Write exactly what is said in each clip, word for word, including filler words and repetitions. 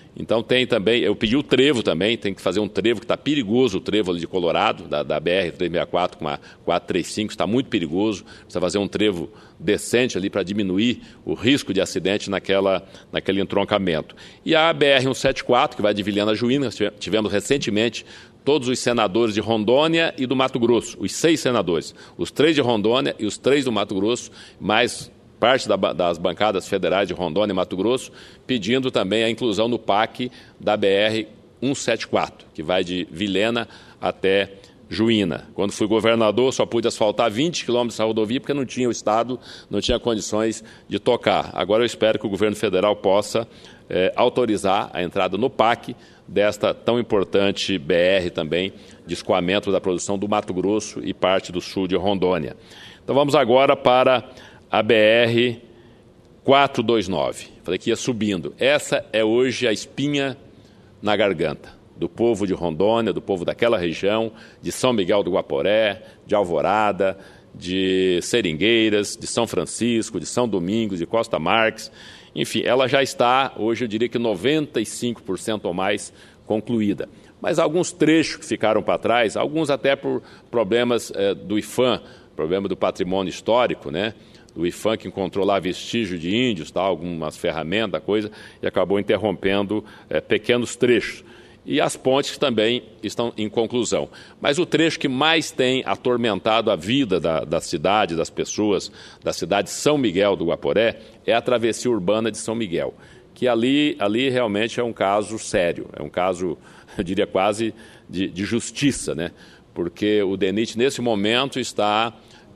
Então tem também, eu pedi o trevo também, tem que fazer um trevo que está perigoso, o trevo ali de Colorado, da, da B R trezentos e sessenta e quatro com a quatrocentos e trinta e cinco, está muito perigoso, precisa fazer um trevo decente ali para diminuir o risco de acidente naquela, naquele entroncamento. E a B R cento e setenta e quatro, que vai de Vilhena a Juína, tivemos recentemente todos os senadores de Rondônia e do Mato Grosso, os seis senadores, os três de Rondônia e os três do Mato Grosso, mais parte da, das bancadas federais de Rondônia e Mato Grosso, pedindo também a inclusão no P A C da B R cento e setenta e quatro, que vai de Vilhena até Juína. Quando fui governador, só pude asfaltar vinte quilômetros da rodovia, porque não tinha o Estado, não tinha condições de tocar. Agora eu espero que o governo federal possa eh, autorizar a entrada no P A C desta tão importante B R também, de escoamento da produção do Mato Grosso e parte do sul de Rondônia. Então vamos agora para a B R quatrocentos e vinte e nove, falei que ia subindo. Essa é hoje a espinha na garganta do povo de Rondônia, do povo daquela região, de São Miguel do Guaporé, de Alvorada, de Seringueiras, de São Francisco, de São Domingos, de Costa Marques. Enfim, ela já está, hoje eu diria que noventa e cinco por cento ou mais concluída. Mas alguns trechos que ficaram para trás, alguns até por problemas eh, do IPHAN, problema do patrimônio histórico, né? O IPHAN que encontrou lá vestígio de índios, tal, algumas ferramentas, coisa, e acabou interrompendo é, pequenos trechos. E as pontes também estão em conclusão. Mas o trecho que mais tem atormentado a vida da, da cidade, das pessoas, da cidade de São Miguel do Guaporé, é a travessia urbana de São Miguel, que ali, ali realmente é um caso sério, é um caso, eu diria quase, de, de justiça, né? Porque o DENIT, nesse momento, está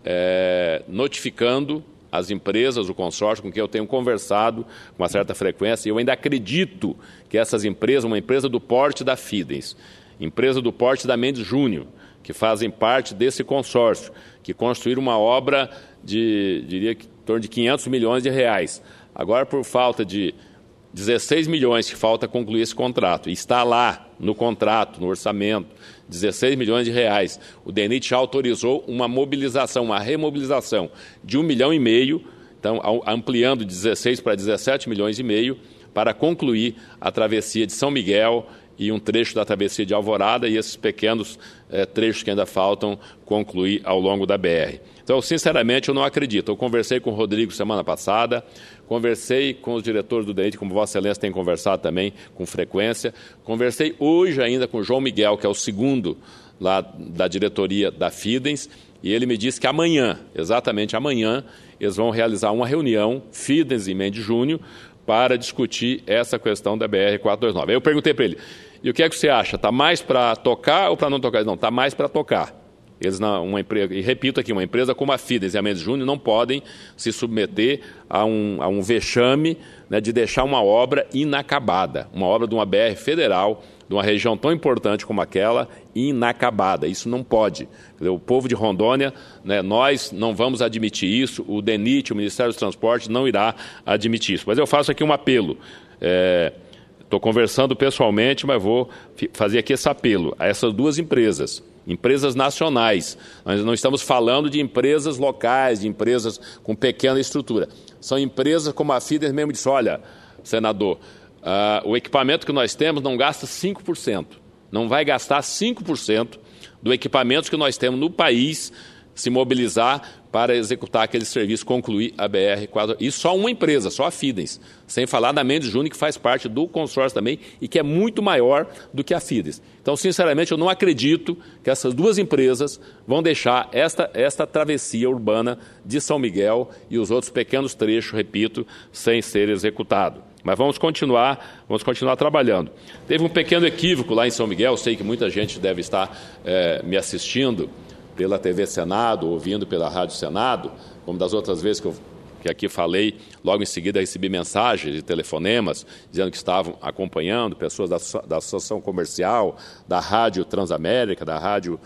É, notificando as empresas, o consórcio com quem eu tenho conversado com uma certa frequência, e eu ainda acredito que essas empresas, uma empresa do porte da Fidens, empresa do porte da Mendes Júnior, que fazem parte desse consórcio, que construíram uma obra de, diria que, em torno de quinhentos milhões de reais. Agora, por falta de dezesseis milhões que falta concluir esse contrato, e está lá no contrato, no orçamento, dezesseis milhões de reais. O DENIT já autorizou uma mobilização, uma remobilização de um milhão e meio, então ampliando de dezesseis para dezessete milhões e meio, para concluir a travessia de São Miguel e um trecho da travessia de Alvorada e esses pequenos eh, trechos que ainda faltam concluir ao longo da B R. Então, sinceramente, eu não acredito. Eu conversei com o Rodrigo semana passada, conversei com os diretores do DENIT, como Vossa Excelência tem conversado também com frequência, conversei hoje ainda com o João Miguel, que é o segundo lá da diretoria da Fidens, e ele me disse que amanhã, exatamente amanhã, eles vão realizar uma reunião, Fidens e Mendes Júnior, para discutir essa questão da B R quatrocentos e vinte e nove. Aí eu perguntei para ele, e o que é que você acha? Está mais para tocar ou para não tocar? Ele, não, está mais para tocar. Eles não, uma empresa, e repito aqui, uma empresa como a Fidens e a Mendes Júnior não podem se submeter a um, a um vexame, né, de deixar uma obra inacabada, uma obra de uma B R federal, de uma região tão importante como aquela, inacabada. Isso não pode. O povo de Rondônia, né, nós não vamos admitir isso, o DENIT, o Ministério dos Transportes, não irá admitir isso. Mas eu faço aqui um apelo. Estou é, conversando pessoalmente, mas vou fazer aqui esse apelo a essas duas empresas. Empresas nacionais. Nós não estamos falando de empresas locais, de empresas com pequena estrutura. São empresas como a Fidens mesmo disse, olha, senador, uh, o equipamento que nós temos não gasta cinco por cento. Não vai gastar cinco por cento do equipamento que nós temos no país se mobilizar para executar aquele serviço, concluir a B R quatro. E só uma empresa, só a Fidens. Sem falar da Mendes Júnior, que faz parte do consórcio também e que é muito maior do que a Fidens. Então, sinceramente, eu não acredito que essas duas empresas vão deixar esta, esta travessia urbana de São Miguel e os outros pequenos trechos, repito, sem ser executado. Mas vamos continuar, vamos continuar trabalhando. Teve um pequeno equívoco lá em São Miguel, sei que muita gente deve estar é, me assistindo pela T V Senado, ouvindo pela Rádio Senado, como das outras vezes que eu que aqui falei, logo em seguida recebi mensagens e telefonemas dizendo que estavam acompanhando, pessoas da, da Associação Comercial, da Rádio Transamérica, da Rádio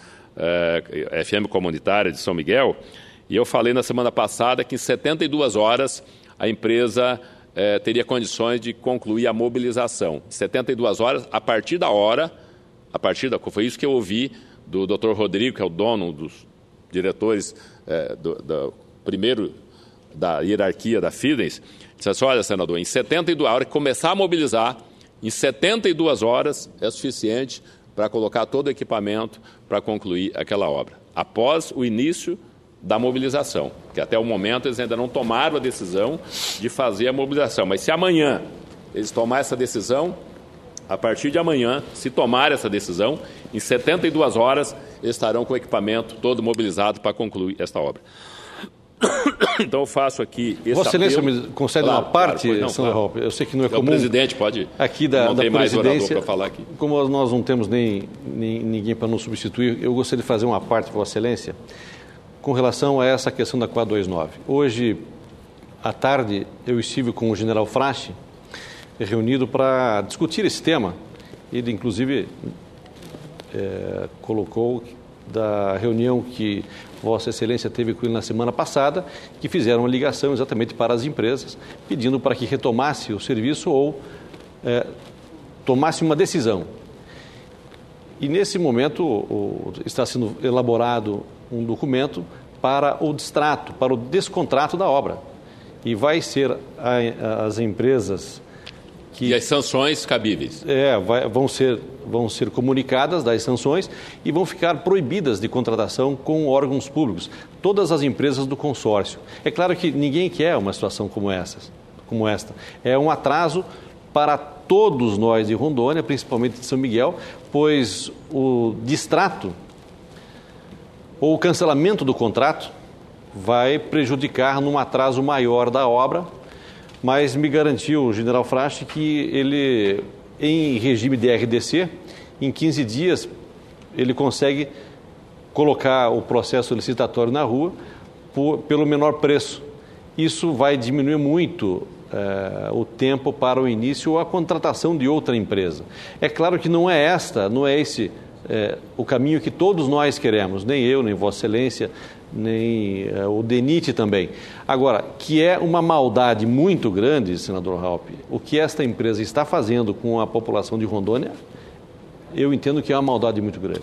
eh, F M Comunitária de São Miguel, e eu falei na semana passada que em setenta e duas horas a empresa eh, teria condições de concluir a mobilização. setenta e duas horas, a partir da hora, a partir da, foi isso que eu ouvi do doutor Rodrigo, que é o dono, um dos diretores eh, do, do primeiro da hierarquia da Fidens, disse assim, olha, senador, em setenta e duas horas, que começar a mobilizar, Em setenta e duas horas é suficiente para colocar todo o equipamento para concluir aquela obra, após o início da mobilização, que até o momento eles ainda não tomaram a decisão de fazer a mobilização. Mas se amanhã eles tomarem essa decisão, a partir de amanhã, se tomar essa decisão, em setenta e duas horas eles estarão com o equipamento todo mobilizado para concluir esta obra. Então eu faço aqui esse Vossa Excelência apelo. me concede Claro, uma parte, claro, não, senador claro. Raupp. Eu sei que não é Então, comum. o presidente pode. Aqui da, não da tem mais orador presidência, para falar aqui. Como nós não temos nem, nem ninguém para nos substituir, eu gostaria de fazer uma parte, Vossa Excelência, com relação a essa questão da quatrocentos e vinte e nove. Hoje, à tarde, eu estive com o general Frasch, reunido para discutir esse tema. Ele, inclusive, é, colocou da reunião que Vossa Excelência teve com ele na semana passada, que fizeram uma ligação exatamente para as empresas, pedindo para que retomasse o serviço ou é, tomasse uma decisão. E, nesse momento, o, está sendo elaborado um documento para o distrato, para o descontrato da obra. E vai ser a, as empresas que... E as sanções cabíveis. É, vai, vão, ser, vão ser comunicadas das sanções e vão ficar proibidas de contratação com órgãos públicos, todas as empresas do consórcio. É claro que ninguém quer uma situação como, essas, como esta. É um atraso para todos nós de Rondônia, principalmente de São Miguel, pois o distrato ou o cancelamento do contrato vai prejudicar num atraso maior da obra, mas me garantiu o general Frasch que ele, em regime de R D C, em quinze dias, ele consegue colocar o processo licitatório na rua por, pelo menor preço. Isso vai diminuir muito eh, o tempo para o início ou a contratação de outra empresa. É claro que não é esta, não é esse eh, o caminho que todos nós queremos, nem eu, nem Vossa Excelência, nem eh, o DENIT também. Agora, que é uma maldade muito grande, senador Raupp, o que esta empresa está fazendo com a população de Rondônia, eu entendo que é uma maldade muito grande.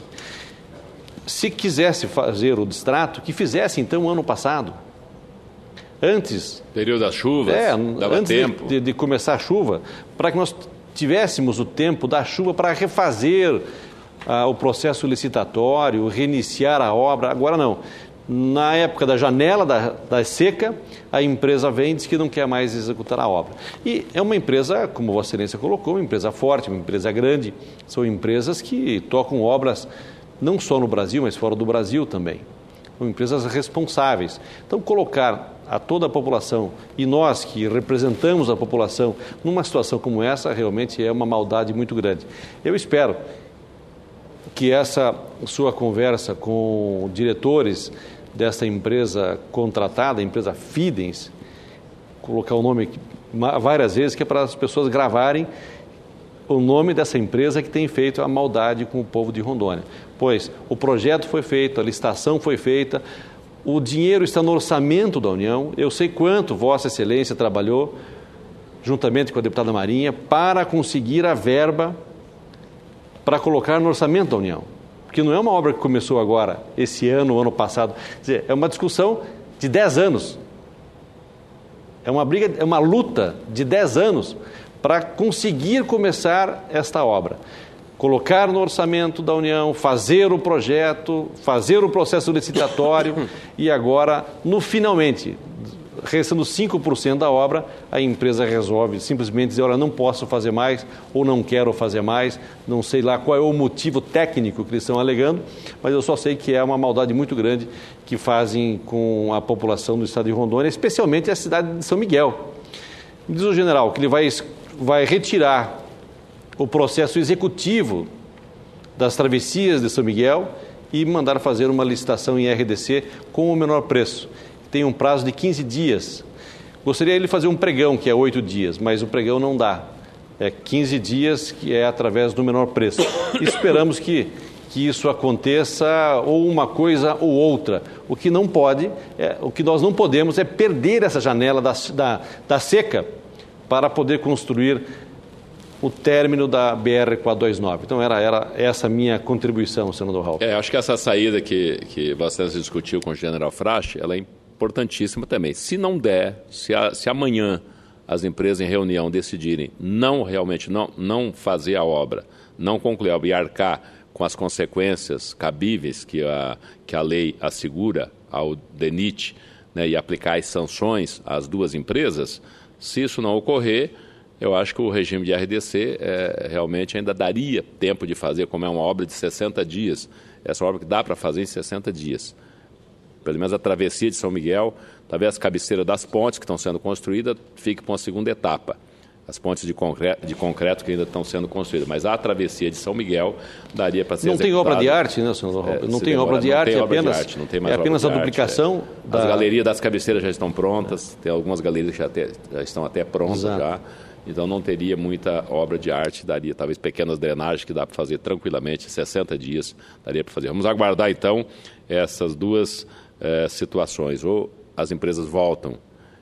Se quisesse fazer o distrato, que fizesse então ano passado. Antes... Período das chuvas, é, dava antes tempo. De, de começar a chuva, para que nós tivéssemos o tempo da chuva para refazer ah, o processo licitatório, reiniciar a obra. Agora não. Na época da janela da, da seca, a empresa vem e diz que não quer mais executar a obra. E é uma empresa, como Vossa Excelência colocou, uma empresa forte, uma empresa grande. São empresas que tocam obras não só no Brasil, mas fora do Brasil também. São empresas responsáveis. Então, colocar a toda a população e nós que representamos a população numa situação como essa, realmente é uma maldade muito grande. Eu espero que essa sua conversa com diretores dessa empresa contratada, a empresa Fidens, colocar o nome várias vezes, que é para as pessoas gravarem o nome dessa empresa que tem feito a maldade com o povo de Rondônia. Pois o projeto foi feito, a licitação foi feita, o dinheiro está no orçamento da União. Eu sei quanto Vossa Excelência trabalhou, juntamente com a deputada Marinha, para conseguir a verba para colocar no orçamento da União. Porque não é uma obra que começou agora, esse ano, ano passado. Quer dizer, é uma discussão de dez anos. É uma briga, é uma luta de dez anos para conseguir começar esta obra. Colocar no orçamento da União, fazer o projeto, fazer o processo licitatório e agora, no finalmente, restando cinco por cento da obra, a empresa resolve simplesmente dizer, olha, não posso fazer mais ou não quero fazer mais, não sei lá qual é o motivo técnico que eles estão alegando, mas eu só sei que é uma maldade muito grande que fazem com a população do estado de Rondônia, especialmente a cidade de São Miguel. Diz o general que ele vai, vai retirar o processo executivo das travessias de São Miguel e mandar fazer uma licitação em R D C com o menor preço. Tem um prazo de quinze dias. Gostaria ele de fazer um pregão, que é oito dias, mas o pregão não dá. É quinze dias, que é através do menor preço. Esperamos que, que isso aconteça ou uma coisa ou outra. O que não pode, é, o que nós não podemos é perder essa janela da, da, da seca para poder construir o término da B R quatrocentos e vinte e nove. Então, era, era essa a minha contribuição, senador Raupp. É, acho que essa saída que, que Vossa Excelência discutiu com o general Frasch, ela é importantíssima também. Se não der, se, a, se amanhã as empresas em reunião decidirem não realmente não, não fazer a obra, não concluir a obra e arcar com as consequências cabíveis que a, que a lei assegura ao DENIT, né, e aplicar as sanções às duas empresas, se isso não ocorrer, eu acho que o regime de R D C é, realmente ainda daria tempo de fazer, como é uma obra de sessenta dias, essa obra que dá para fazer em sessenta dias. Pelo menos a travessia de São Miguel, talvez as cabeceiras das pontes que estão sendo construídas fiquem para uma segunda etapa. As pontes de concreto, de concreto que ainda estão sendo construídas. Mas a travessia de São Miguel daria para ser Não executada. tem obra de arte, né, senhor? É, não tem obra de arte, é apenas, arte, não tem mais é apenas a duplicação. É. Da... As galerias das cabeceiras já estão prontas, tem algumas galerias que já, até, já estão até prontas. Exato. Já. Então não teria muita obra de arte, daria talvez pequenas drenagens que dá para fazer tranquilamente, sessenta dias daria para fazer. Vamos aguardar então essas duas eh, situações. Ou as empresas voltam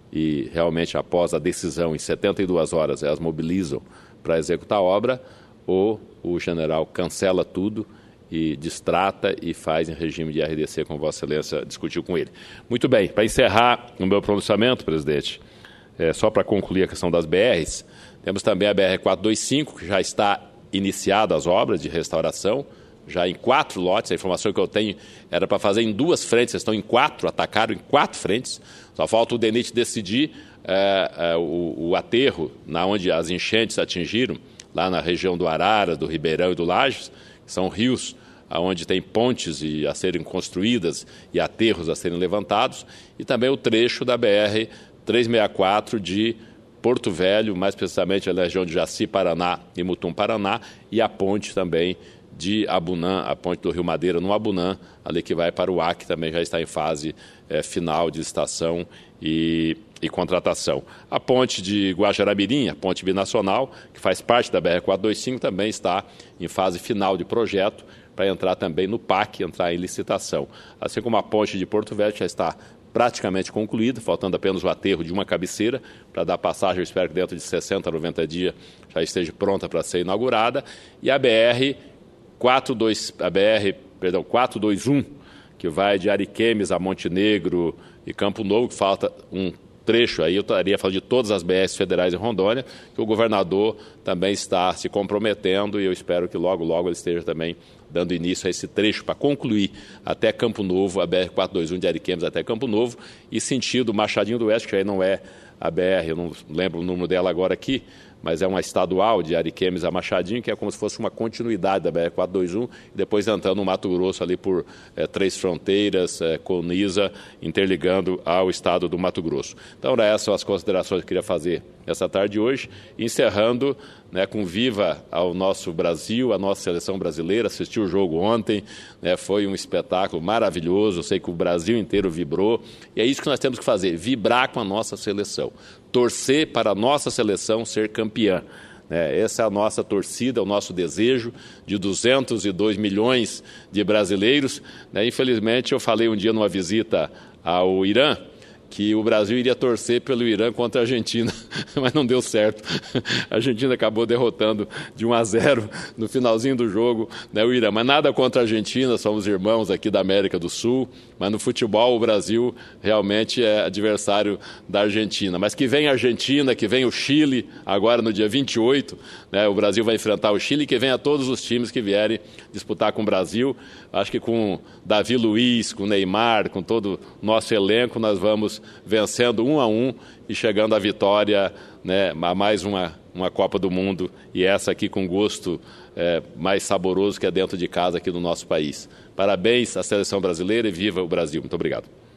e realmente após a decisão, em setenta e duas horas, elas mobilizam para executar a obra, ou o general cancela tudo e distrata e faz em regime de R D C, como Vossa Excelência discutiu com ele. Muito bem, para encerrar o meu pronunciamento, presidente, é, só para concluir a questão das B Rs, temos também a B R quatrocentos e vinte e cinco, que já está iniciada as obras de restauração, já em quatro lotes. A informação que eu tenho era para fazer em duas frentes, estão em quatro, atacaram em quatro frentes. Só falta o DENIT decidir é, é, o, o aterro, na onde as enchentes atingiram, lá na região do Araras, do Ribeirão e do Lages, que são rios onde tem pontes e a serem construídas e aterros a serem levantados, e também o trecho da B R trezentos e sessenta e quatro de Porto Velho, mais precisamente a região de Jaci, Paraná e Mutum, Paraná, e a ponte também de Abunã, a ponte do Rio Madeira no Abunã, ali que vai para o Acre, também já está em fase é, final de licitação e, e contratação. A ponte de Guajará-Mirim, a ponte binacional, que faz parte da B R quatrocentos e vinte e cinco, também está em fase final de projeto, para entrar também no P A C, entrar em licitação. Assim como a ponte de Porto Velho já está praticamente concluída, faltando apenas o aterro de uma cabeceira, para dar passagem, eu espero que dentro de sessenta, noventa dias já esteja pronta para ser inaugurada, e a B R quatrocentos e vinte e dois, a B R, perdão, quatrocentos e vinte e um, que vai de Ariquemes a Montenegro e Campo Novo, que falta um trecho aí, eu estaria falando de todas as B Rs federais em Rondônia, que o governador também está se comprometendo, e eu espero que logo, logo ele esteja também dando início a esse trecho para concluir até Campo Novo, a B R quatrocentos e vinte e um de Ariquemes até Campo Novo, e sentido Machadinho do Oeste, que aí não é a B R, eu não lembro o número dela agora aqui, mas é uma estadual de Ariquemes a Machadinho, que é como se fosse uma continuidade da B R quatrocentos e vinte e um, e depois entrando no Mato Grosso ali por é, Três Fronteiras, é, Coniza, interligando ao estado do Mato Grosso. Então, essas são as considerações que eu queria fazer essa tarde de hoje, encerrando, né, com viva ao nosso Brasil, a nossa seleção brasileira. Assisti o jogo ontem, né, foi um espetáculo maravilhoso, eu sei que o Brasil inteiro vibrou, e é isso que nós temos que fazer, vibrar com a nossa seleção, torcer para a nossa seleção ser campeã. É, essa é a nossa torcida, o nosso desejo de duzentos e dois milhões de brasileiros. Né? Infelizmente, eu falei um dia numa visita ao Irã, que o Brasil iria torcer pelo Irã contra a Argentina, mas não deu certo. A Argentina acabou derrotando de um a zero no finalzinho do jogo, né, o Irã. Mas nada contra a Argentina, somos irmãos aqui da América do Sul, mas no futebol o Brasil realmente é adversário da Argentina. Mas que vem a Argentina, que vem o Chile, agora no dia vinte e oito, né, o Brasil vai enfrentar o Chile, que venha todos os times que vierem disputar com o Brasil. Acho que com Davi Luiz, com Neymar, com todo o nosso elenco, nós vamos vencendo um a um e chegando à vitória, né, a mais uma, uma Copa do Mundo, e essa aqui com gosto é, mais saboroso, que é dentro de casa aqui no nosso país. Parabéns à seleção brasileira e viva o Brasil. Muito obrigado.